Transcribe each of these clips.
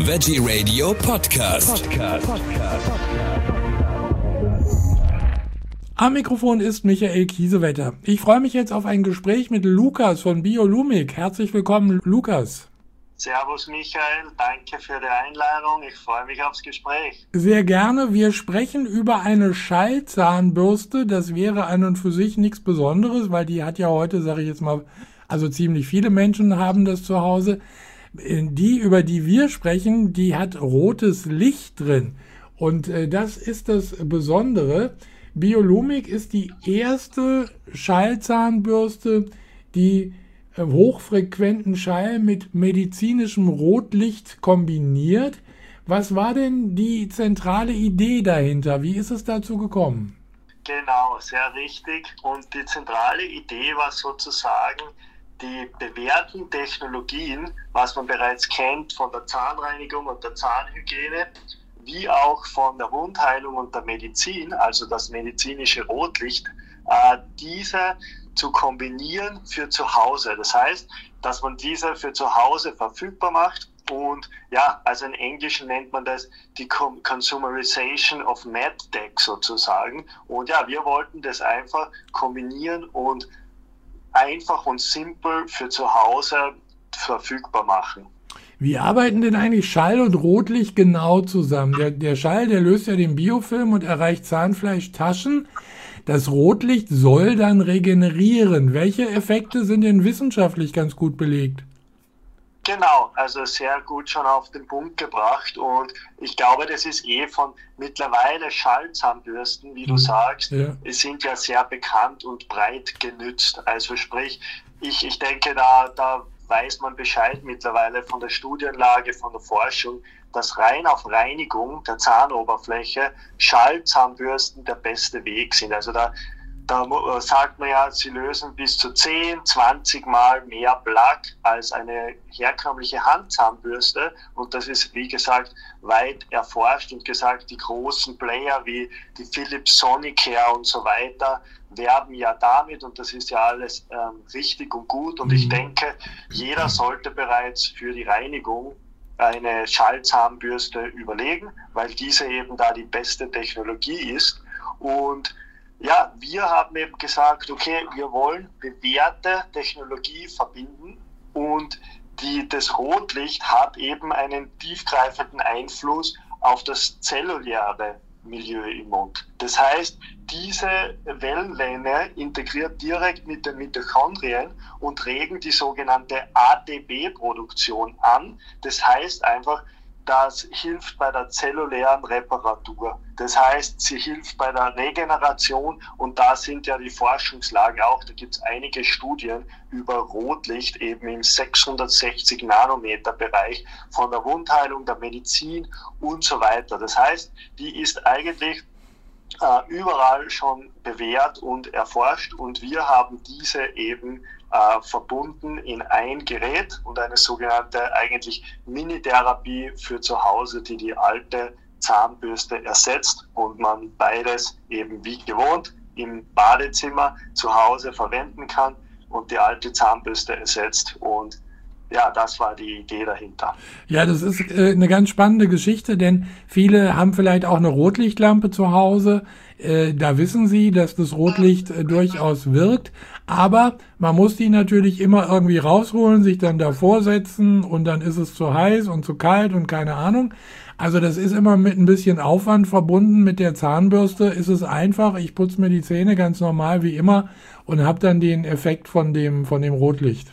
Veggie Radio Podcast. Am Mikrofon ist Michael Kiesewetter. Ich freue mich jetzt auf ein Gespräch mit Lukas von Biolumig. Herzlich willkommen, Lukas. Servus Michael, danke für die Einladung. Ich freue mich aufs Gespräch. Sehr gerne. Wir sprechen über eine Schallzahnbürste. Das wäre an und für sich nichts Besonderes, weil die hat ja heute, sage ich jetzt mal, also ziemlich viele Menschen haben das zu Hause. Die, über die wir sprechen, die hat rotes Licht drin. Und das ist das Besondere. Biolumig ist die erste Schallzahnbürste, die hochfrequenten Schall mit medizinischem Rotlicht kombiniert. Was war denn die zentrale Idee dahinter? Wie ist es dazu gekommen? Genau, sehr richtig. Und die zentrale Idee war sozusagen, die bewährten Technologien, was man bereits kennt von der Zahnreinigung und der Zahnhygiene, wie auch von der Wundheilung und der Medizin, also das medizinische Rotlicht, diese zu kombinieren für zu Hause. Das heißt, dass man diese für zu Hause verfügbar macht und ja, also im Englischen nennt man das die Consumerization of MedTech sozusagen. Und ja, wir wollten das einfach kombinieren und einfach und simpel für zu Hause verfügbar machen. Wie arbeiten denn eigentlich Schall und Rotlicht genau zusammen? Der Schall, der löst ja den Biofilm und erreicht Zahnfleischtaschen. Das Rotlicht soll dann regenerieren. Welche Effekte sind denn wissenschaftlich ganz gut belegt? Genau, also sehr gut schon auf den Punkt gebracht und ich glaube, das ist von mittlerweile Schallzahnbürsten, wie du sagst, sind ja sehr bekannt und breit genützt. Also sprich, ich denke, da weiß man Bescheid mittlerweile von der Studienlage, von der Forschung, dass rein auf Reinigung der Zahnoberfläche Schallzahnbürsten der beste Weg sind. Also da sagt man ja, sie lösen bis zu 10, 20 Mal mehr Plaque als eine herkömmliche Handzahnbürste. Und das ist, wie gesagt, weit erforscht und gesagt, die großen Player wie die Philips Sonicare und so weiter werben ja damit und das ist ja alles richtig und gut. Und ich denke, jeder sollte bereits für die Reinigung eine Schallzahnbürste überlegen, weil diese eben da die beste Technologie ist. Und ja, wir haben eben gesagt, okay, wir wollen bewährte Technologie verbinden und das Rotlicht hat eben einen tiefgreifenden Einfluss auf das zelluläre Milieu im Mund. Das heißt, diese Wellenlänge integriert direkt mit den Mitochondrien und regen die sogenannte ATP-Produktion an. Das heißt einfach, das hilft bei der zellulären Reparatur. Das heißt, sie hilft bei der Regeneration und da sind ja die Forschungslagen auch. Da gibt es einige Studien über Rotlicht eben im 660 Nanometer Bereich von der Wundheilung, der Medizin und so weiter. Das heißt, die ist eigentlich überall schon bewährt und erforscht und wir haben diese eben verbunden in ein Gerät und eine sogenannte eigentlich Mini-Therapie für zu Hause, die alte Zahnbürste ersetzt und man beides eben wie gewohnt im Badezimmer zu Hause verwenden kann und die alte Zahnbürste ersetzt und ja, das war die Idee dahinter. Ja, das ist eine ganz spannende Geschichte, denn viele haben vielleicht auch eine Rotlichtlampe zu Hause. Da wissen sie, dass das Rotlicht durchaus wirkt, aber man muss die natürlich immer irgendwie rausholen, sich dann davor setzen und dann ist es zu heiß und zu kalt und keine Ahnung. Also das ist immer mit ein bisschen Aufwand verbunden. Mit der Zahnbürste ist es einfach, ich putze mir die Zähne ganz normal wie immer und habe dann den Effekt von dem Rotlicht.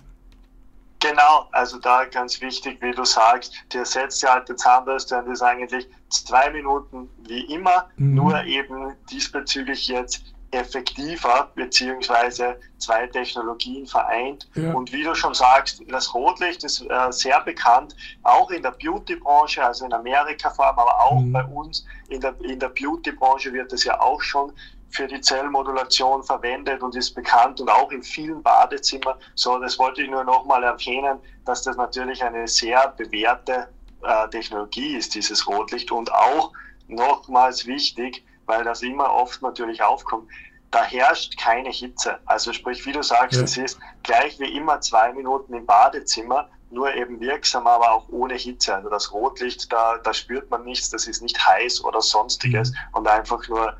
Genau, also da ganz wichtig, wie du sagst, die ersetzt die alte Zahnbürste und ist eigentlich 2 Minuten wie immer, nur eben diesbezüglich jetzt effektiver, beziehungsweise 2 Technologien vereint. Ja. Und wie du schon sagst, das Rotlicht ist sehr bekannt, auch in der Beauty-Branche, also in Amerika vor allem, aber auch bei uns in der Beauty-Branche wird es ja auch schon für die Zellmodulation verwendet und ist bekannt und auch in vielen Badezimmern. So, das wollte ich nur nochmal erwähnen, dass das natürlich eine sehr bewährte Technologie ist, dieses Rotlicht. Und auch nochmals wichtig, weil das immer oft natürlich aufkommt, da herrscht keine Hitze. Also sprich, wie du sagst, es ist gleich wie immer 2 Minuten im Badezimmer, nur eben wirksam, aber auch ohne Hitze. Also das Rotlicht, da spürt man nichts, das ist nicht heiß oder sonstiges und einfach nur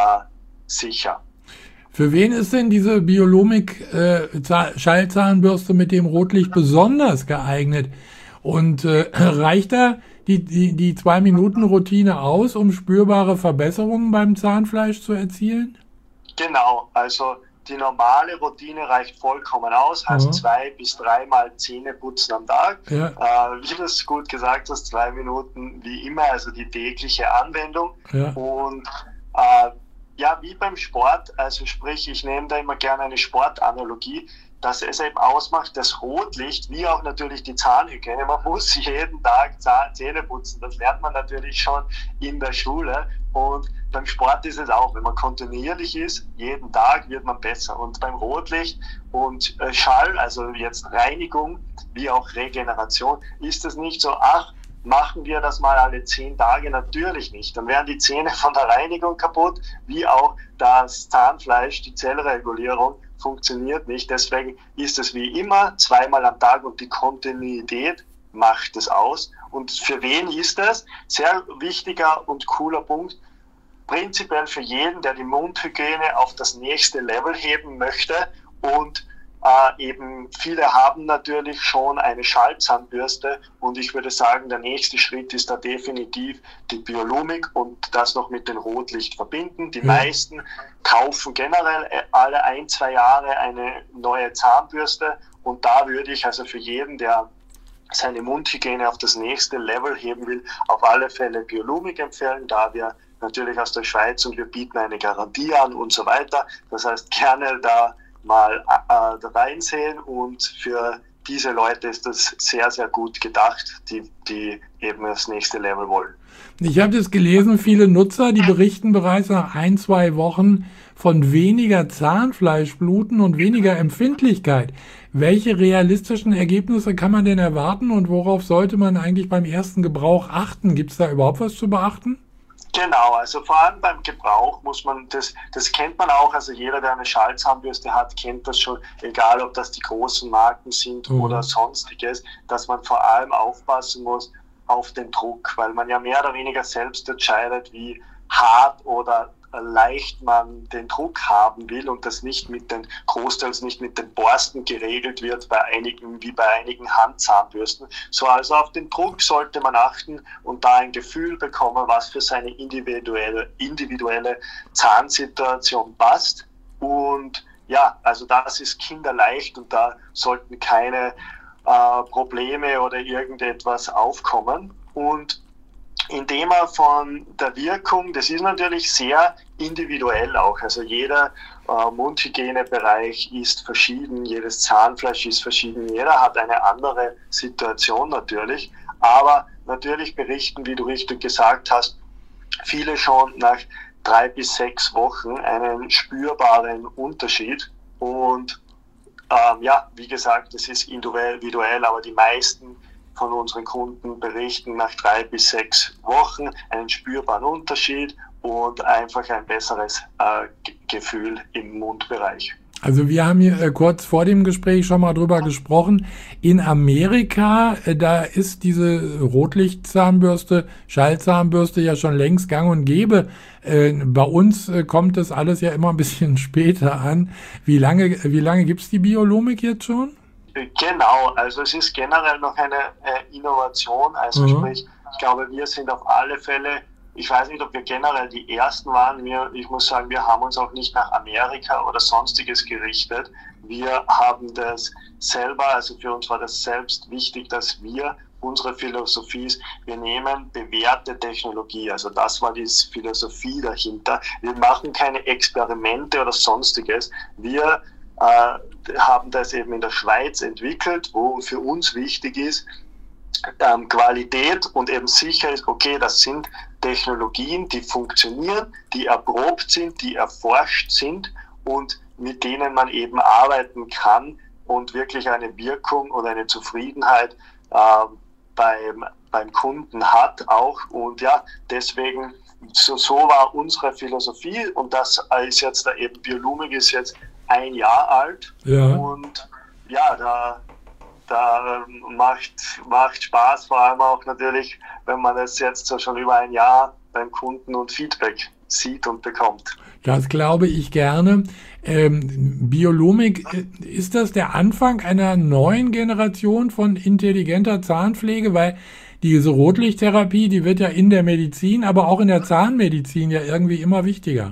sicher. Für wen ist denn diese Biolomik Schallzahnbürste mit dem Rotlicht besonders geeignet? Und reicht da die 2 Minuten Routine aus, um spürbare Verbesserungen beim Zahnfleisch zu erzielen? Genau, also die normale Routine reicht vollkommen aus, heißt 2 bis 3 Mal Zähne putzen am Tag. Ja. Wie du es gut gesagt hast, 2 Minuten wie immer, also die tägliche Anwendung. Ja. Und ja, wie beim Sport, also sprich, ich nehme da immer gerne eine Sportanalogie, dass es eben ausmacht, das Rotlicht, wie auch natürlich die Zahnhygiene, man muss jeden Tag Zähne putzen, das lernt man natürlich schon in der Schule und beim Sport ist es auch, wenn man kontinuierlich ist, jeden Tag wird man besser und beim Rotlicht und Schall, also jetzt Reinigung, wie auch Regeneration, ist es nicht so, machen wir das mal alle 10 Tage? Natürlich nicht. Dann wären die Zähne von der Reinigung kaputt, wie auch das Zahnfleisch, die Zellregulierung funktioniert nicht. Deswegen ist es wie immer 2-mal am Tag und die Kontinuität macht es aus. Und für wen ist das? Sehr wichtiger und cooler Punkt. Prinzipiell für jeden, der die Mundhygiene auf das nächste Level heben möchte und eben viele haben natürlich schon eine Schallzahnbürste und ich würde sagen, der nächste Schritt ist da definitiv die Biolomik und das noch mit dem Rotlicht verbinden. Die meisten kaufen generell alle 1-2 Jahre eine neue Zahnbürste und da würde ich also für jeden, der seine Mundhygiene auf das nächste Level heben will, auf alle Fälle Biolomik empfehlen, da wir natürlich aus der Schweiz und wir bieten eine Garantie an und so weiter. Das heißt, gerne da mal reinsehen und für diese Leute ist das sehr, sehr gut gedacht, die eben das nächste Level wollen. Ich habe das gelesen, viele Nutzer, die berichten bereits nach 1-2 Wochen von weniger Zahnfleischbluten und weniger Empfindlichkeit. Welche realistischen Ergebnisse kann man denn erwarten und worauf sollte man eigentlich beim ersten Gebrauch achten? Gibt es da überhaupt was zu beachten? Genau, also vor allem beim Gebrauch muss man, das kennt man auch, also jeder, der eine Schallzahnbürste hat, kennt das schon, egal ob das die großen Marken sind oder sonstiges, dass man vor allem aufpassen muss auf den Druck, weil man ja mehr oder weniger selbst entscheidet, wie hart oder leicht man den Druck haben will und das nicht mit den großteils nicht mit den Borsten geregelt wird wie bei einigen Handzahnbürsten. So, also auf den Druck sollte man achten und da ein Gefühl bekommen, was für seine individuelle Zahnsituation passt. Und ja, also das ist kinderleicht und da sollten keine Probleme oder irgendetwas aufkommen. Und in Thema von der Wirkung, das ist natürlich sehr individuell auch. Also jeder Mundhygienebereich ist verschieden, jedes Zahnfleisch ist verschieden, jeder hat eine andere Situation natürlich. Aber natürlich berichten, wie du richtig gesagt hast, viele schon nach 3 bis 6 Wochen einen spürbaren Unterschied. Und ja, wie gesagt, das ist individuell, aber die meisten von unseren Kunden berichten nach 3 bis 6 Wochen einen spürbaren Unterschied und einfach ein besseres Gefühl im Mundbereich. Also wir haben hier kurz vor dem Gespräch schon mal drüber gesprochen. In Amerika, da ist diese Rotlichtzahnbürste, Schallzahnbürste ja schon längst gang und gäbe. Bei uns kommt das alles ja immer ein bisschen später an. Wie lange gibt's die Biolomik jetzt schon? Genau, also es ist generell noch eine Innovation, also sprich, ich glaube, wir sind auf alle Fälle, ich weiß nicht, ob wir generell die Ersten waren, ich muss sagen, wir haben uns auch nicht nach Amerika oder sonstiges gerichtet, wir haben das selber, also für uns war das selbst wichtig, dass unsere Philosophie ist, wir nehmen bewährte Technologie, also das war die Philosophie dahinter, wir machen keine Experimente oder sonstiges, wir haben das eben in der Schweiz entwickelt, wo für uns wichtig ist, Qualität und eben sicher ist, okay, das sind Technologien, die funktionieren, die erprobt sind, die erforscht sind und mit denen man eben arbeiten kann und wirklich eine Wirkung und eine Zufriedenheit beim Kunden hat auch. Und ja, deswegen so war unsere Philosophie, und das ist jetzt eben Biolumig ist jetzt 1 Jahr alt. Ja. Und ja, da macht Spaß, vor allem auch natürlich, wenn man das jetzt so schon über 1 Jahr beim Kunden und Feedback sieht und bekommt. Das glaube ich gerne. Biolumig, ist das der Anfang einer neuen Generation von intelligenter Zahnpflege? Weil diese Rotlichttherapie, die wird ja in der Medizin, aber auch in der Zahnmedizin ja irgendwie immer wichtiger.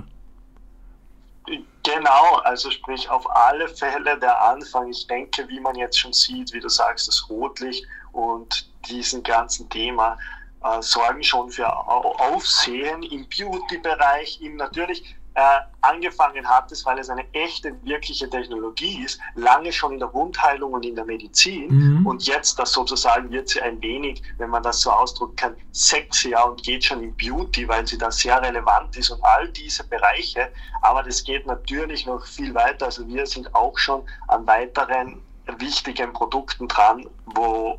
Genau, also sprich auf alle Fälle der Anfang. Ich denke, wie man jetzt schon sieht, wie du sagst, das Rotlicht und diesen ganzen Thema sorgen schon für Aufsehen im Beauty-Bereich, im natürlich angefangen hat es, weil es eine echte, wirkliche Technologie ist, lange schon in der Wundheilung und in der Medizin. Und jetzt, das sozusagen, wird sie ein wenig, wenn man das so ausdrücken kann, sexier und geht schon in Beauty, weil sie da sehr relevant ist und all diese Bereiche. Aber das geht natürlich noch viel weiter. Also wir sind auch schon an weiteren wichtigen Produkten dran, wo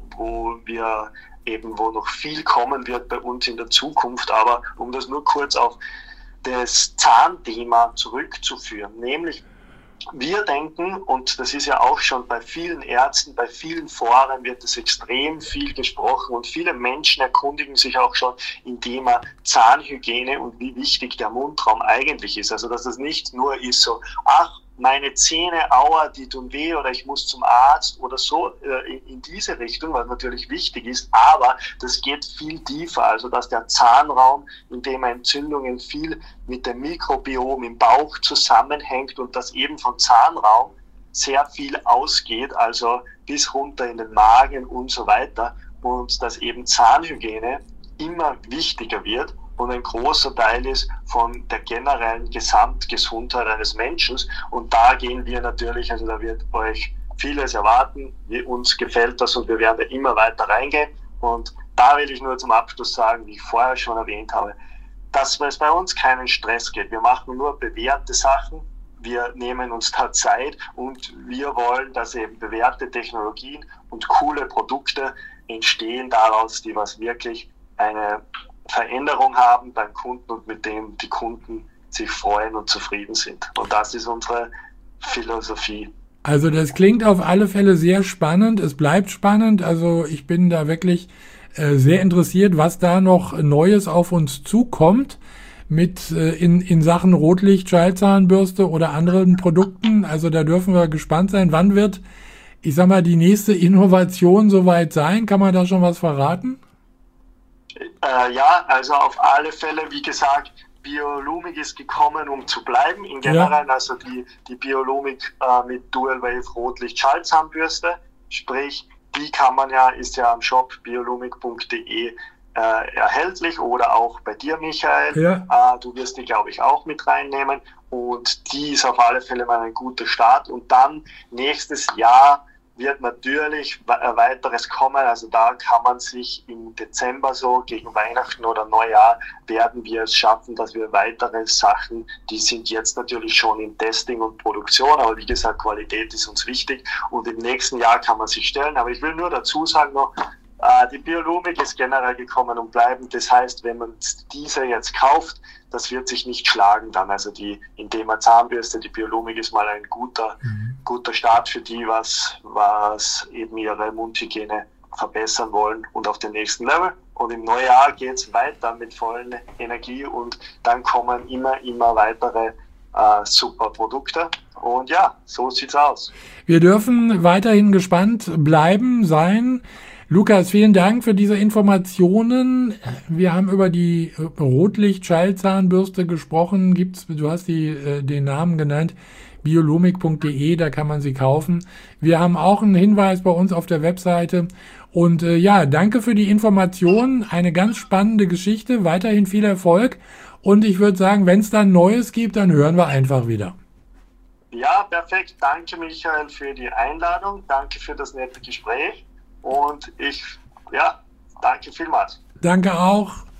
noch viel kommen wird bei uns in der Zukunft. Aber um das nur kurz auf das Zahnthema zurückzuführen, nämlich wir denken, und das ist ja auch schon bei vielen Ärzten, bei vielen Foren wird es extrem viel gesprochen und viele Menschen erkundigen sich auch schon im Thema Zahnhygiene und wie wichtig der Mundraum eigentlich ist. Also dass es nicht nur ist so, ach, meine Zähne, aua, die tun weh oder ich muss zum Arzt oder so in diese Richtung, was natürlich wichtig ist, aber das geht viel tiefer, also dass der Zahnraum, in dem Entzündungen viel mit dem Mikrobiom im Bauch zusammenhängt und dass eben von Zahnraum sehr viel ausgeht, also bis runter in den Magen und so weiter und dass eben Zahnhygiene immer wichtiger wird und ein großer Teil ist von der generellen Gesamtgesundheit eines Menschen. Und da gehen wir natürlich, also da wird euch vieles erwarten, uns gefällt das und wir werden da immer weiter reingehen. Und da will ich nur zum Abschluss sagen, wie ich vorher schon erwähnt habe, dass es bei uns keinen Stress geht. Wir machen nur bewährte Sachen, wir nehmen uns da Zeit und wir wollen, dass eben bewährte Technologien und coole Produkte entstehen daraus, die was wirklich eine Veränderung haben beim Kunden und mit dem die Kunden sich freuen und zufrieden sind. Und das ist unsere Philosophie. Also das klingt auf alle Fälle sehr spannend. Es bleibt spannend. Also ich bin da wirklich sehr interessiert, was da noch Neues auf uns zukommt mit in Sachen Rotlicht, Schallzahnbürste oder anderen Produkten. Also da dürfen wir gespannt sein. Wann wird, ich sag mal, die nächste Innovation soweit sein? Kann man da schon was verraten? Ja, also auf alle Fälle, wie gesagt, Biolumig ist gekommen, um zu bleiben. In generell, ja. Also die Biolumig mit Dual Wave Rotlicht Schallzahnbürste, sprich, die kann man ja, ist ja am Shop biolumig.de erhältlich oder auch bei dir, Michael. Ja. Du wirst die, glaube ich, auch mit reinnehmen und die ist auf alle Fälle mal ein guter Start und dann nächstes Jahr wird natürlich weiteres kommen, also da kann man sich im Dezember so gegen Weihnachten oder Neujahr werden wir es schaffen, dass wir weitere Sachen, die sind jetzt natürlich schon in Testing und Produktion, aber wie gesagt, Qualität ist uns wichtig und im nächsten Jahr kann man sich stellen, aber ich will nur dazu sagen noch, die Biolumig ist generell gekommen und bleiben. Das heißt, wenn man diese jetzt kauft, das wird sich nicht schlagen dann. Also in Thema Zahnbürste, die Biolumig ist mal ein guter Start für die, was eben ihre Mundhygiene verbessern wollen und auf den nächsten Level. Und im Neujahr geht es weiter mit vollen Energie und dann kommen immer weitere super Produkte. Und ja, so sieht's aus. Wir dürfen weiterhin gespannt sein. Lukas, vielen Dank für diese Informationen. Wir haben über die Rotlicht-Schallzahnbürste gesprochen. Du hast den Namen genannt, biolumig.de, da kann man sie kaufen. Wir haben auch einen Hinweis bei uns auf der Webseite. Und ja, danke für die Informationen. Eine ganz spannende Geschichte. Weiterhin viel Erfolg. Und ich würde sagen, wenn es dann Neues gibt, dann hören wir einfach wieder. Ja, perfekt. Danke, Michael, für die Einladung. Danke für das nette Gespräch. Und danke vielmals. Danke auch.